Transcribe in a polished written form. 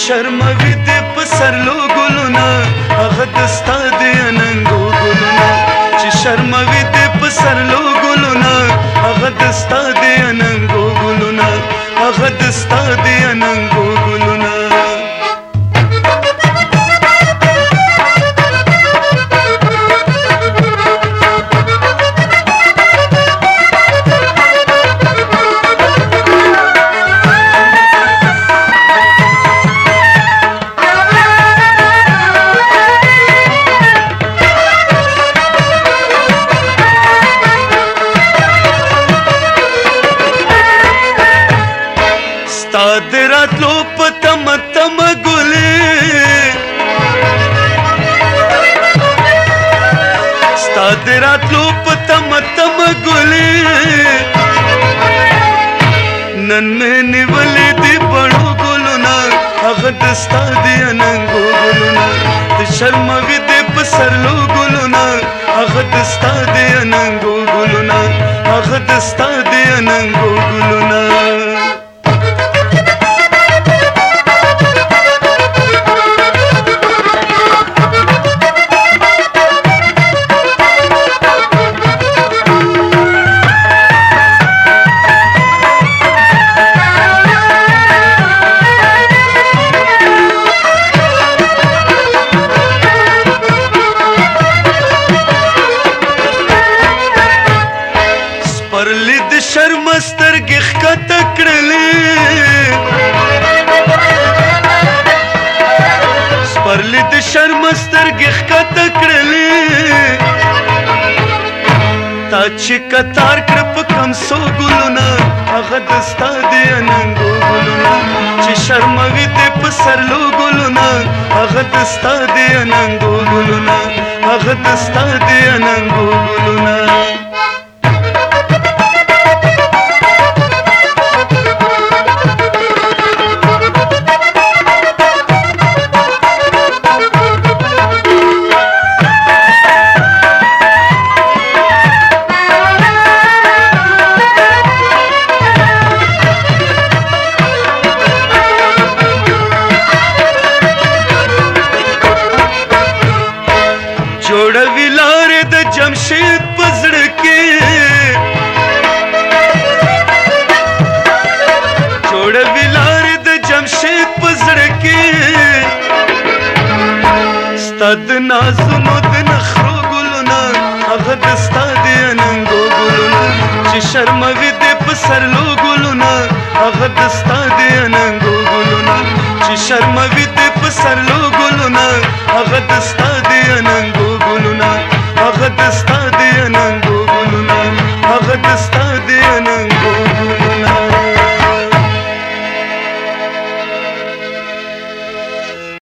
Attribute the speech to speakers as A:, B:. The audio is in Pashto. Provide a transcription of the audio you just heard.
A: شرموي دې په سرلو ګلونه هغه د ستا د اننګو ګلونه چې شرموي دې په سرلو ګلونه هغه د ستا د اننګو ګلونه هغه د ستا د اننګو ګلونه راتلو په تم تم ګلې ستا د راتلو په تم تم ګلې نن مې نیولې دي بڼو ګلونه هغه د ستا د اننګو ګلونه د شرموي دې په سرلو ګلونه هغه د ستا د اننګو ګلونه هغه د ستا د اننګو ګلونه پرلی د شرم سترګې ښکته کړلې پرلی د شرم سترګې ښکته کړلې تا چې کتار کړ په کمسو ګلونه هغه د ستا د اننګو ګلونه چې شرموي دې په سرلو ګلونه هغه د ستا د اننګو ګلونه هغه د ستا د اننګو ګلونه جوړوي لارې د جمشید په زړه کې جوړوي لارې د جمشید په زړه کې ستا د نازونو د نخرو ګلونه هغه د ستا د اننګو ګلونه چې شرموي دې په سرلو ګلونه هغه د ستا د اننګو ګلونه چې شرموي دې په سرلو ګلونه هغه د ستا د اننګو ګلونه هغه د ستا د اننګو